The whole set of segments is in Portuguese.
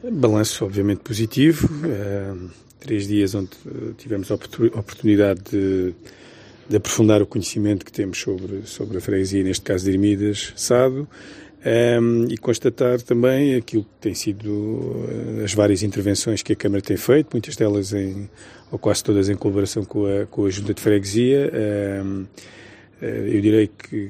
Balanço obviamente positivo, 3 dias onde tivemos a oportunidade de aprofundar o conhecimento que temos sobre a freguesia, neste caso de Ermidas, Sado, e constatar também aquilo que tem sido as várias intervenções que a Câmara tem feito, muitas delas ou quase todas em colaboração com a Junta de Freguesia. Eu direi que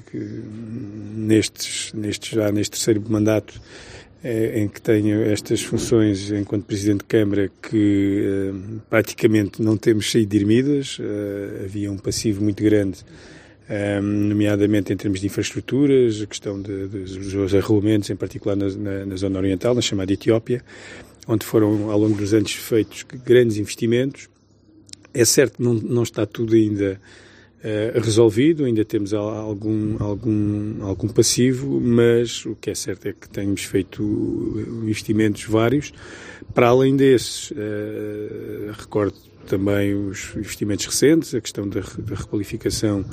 neste terceiro mandato, em que tenho estas funções enquanto Presidente de Câmara, que praticamente não temos saído de Ermidas. Havia um passivo muito grande, nomeadamente em termos de infraestruturas, a questão dos arrolamentos, em particular na zona oriental, na chamada Etiópia, onde foram ao longo dos anos feitos grandes investimentos. É certo que não está tudo ainda resolvido, ainda temos algum passivo, mas o que é certo é que temos feito investimentos vários. Para além desses, recordo também os investimentos recentes, a questão da requalificação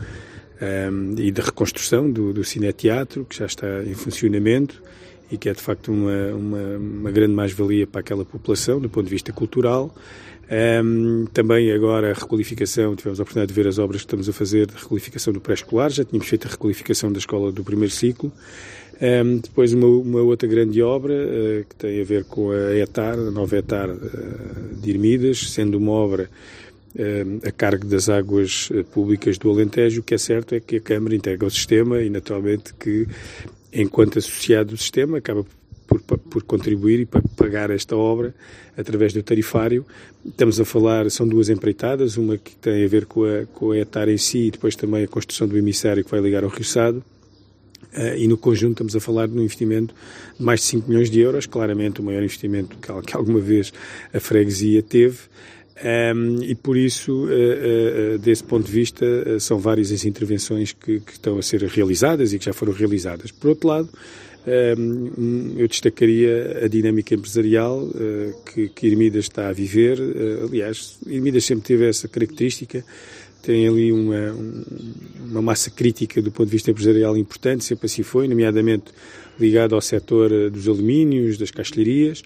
e da reconstrução do Cineteatro, que já está em funcionamento e que é de facto uma grande mais-valia para aquela população do ponto de vista cultural. Também agora a requalificação, tivemos a oportunidade de ver as obras que estamos a fazer de requalificação do pré-escolar, já tínhamos feito a requalificação da escola do primeiro ciclo. Depois uma outra grande obra que tem a ver com a nova ETAR de Ermidas, sendo uma obra a cargo das águas públicas do Alentejo. O que é certo é que a Câmara integra o sistema e naturalmente que, enquanto associado do sistema, acaba por contribuir e para pagar esta obra através do tarifário. Estamos a falar, são duas empreitadas, uma que tem a ver com a ETAR em si e depois também a construção do emissário que vai ligar ao Rio Sado. E no conjunto estamos a falar de um investimento de mais de 5 milhões de euros, claramente o maior investimento que alguma vez a freguesia teve. E por isso, desse ponto de vista, são várias as intervenções que estão a ser realizadas e que já foram realizadas. Por outro lado, eu destacaria a dinâmica empresarial que Ermidas está a viver. Aliás, Ermidas sempre teve essa característica, tem ali uma massa crítica do ponto de vista empresarial importante, sempre assim foi, nomeadamente ligado ao setor dos alumínios, das castelharias.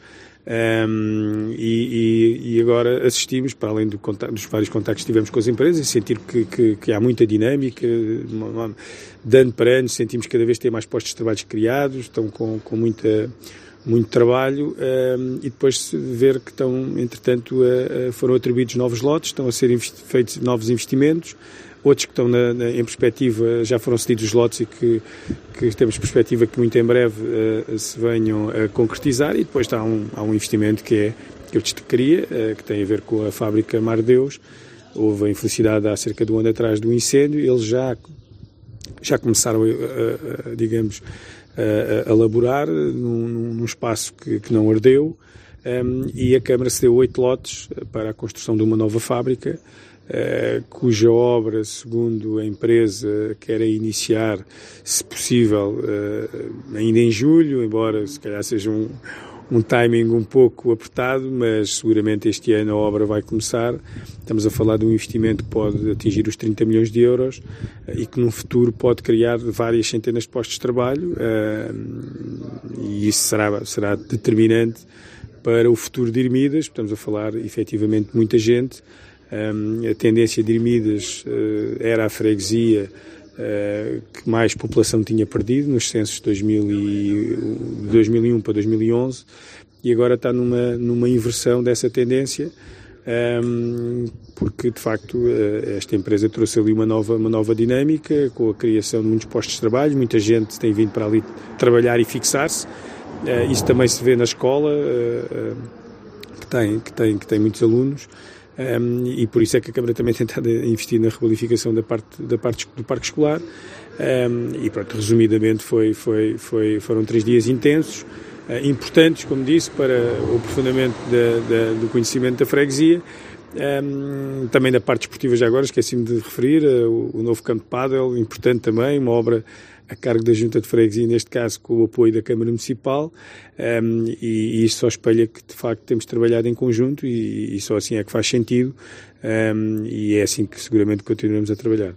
E agora assistimos, para além dos vários contactos que tivemos com as empresas, e sentir que há muita dinâmica, de ano para ano sentimos cada vez ter mais postos de trabalho criados, estão com muito trabalho, e depois ver que entretanto foram atribuídos novos lotes, estão a ser feitos novos investimentos. Outros que estão em perspectiva, já foram cedidos os lotes e que temos perspectiva que muito em breve se venham a concretizar. E depois há um investimento que eu destacaria, que tem a ver com a fábrica Mar Deus. Houve a infelicidade há cerca de um ano atrás do incêndio. Eles já começaram, digamos, a laborar num espaço que não ardeu, e a Câmara cedeu 8 lotes para a construção de uma nova fábrica, cuja obra, segundo a empresa, quer iniciar, se possível, ainda em julho, embora se calhar seja um timing um pouco apertado, mas seguramente este ano a obra vai começar. Estamos a falar de um investimento que pode atingir os 30 milhões de euros e que no futuro pode criar várias centenas de postos de trabalho, e isso será determinante para o futuro de Ermidas. Estamos a falar efetivamente de muita gente. A tendência de Ermidas era a freguesia que mais população tinha perdido nos censos de 2001 para 2011, e agora está numa inversão dessa tendência, porque de facto esta empresa trouxe ali uma nova dinâmica, com a criação de muitos postos de trabalho. Muita gente tem vindo para ali trabalhar e fixar-se. Isso também se vê na escola, que tem muitos alunos. E por isso é que a Câmara também tem tentado investir na requalificação do parque escolar. E pronto, resumidamente foram 3 dias intensos, importantes, como disse, para o aprofundamento do conhecimento da freguesia. Também da parte desportiva, já agora esqueci-me de referir o novo campo de pádel, importante também, uma obra a cargo da Junta de Freguesia, neste caso com o apoio da Câmara Municipal, e isso só espelha que de facto temos trabalhado em conjunto, e só assim é que faz sentido, e é assim que seguramente continuaremos a trabalhar.